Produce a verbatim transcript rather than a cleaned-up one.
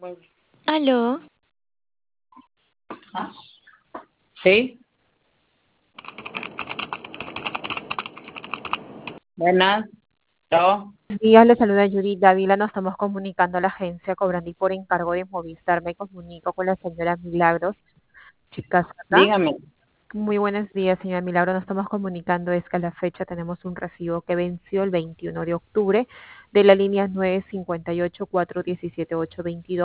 Aló, Sí, buenas. Yo, Buenos días, le saluda Yuri Dávila. Nos estamos comunicando a la agencia Cobrandí por encargo de Movistar. Me comunico con la señora Milagros Chicasata. dígame. Muy buenos días, señora Milagros. Nos estamos comunicando. Es que a la fecha tenemos un recibo que venció el veintiuno de octubre de la línea nueve cinco ocho cuatro uno siete ocho dos dos.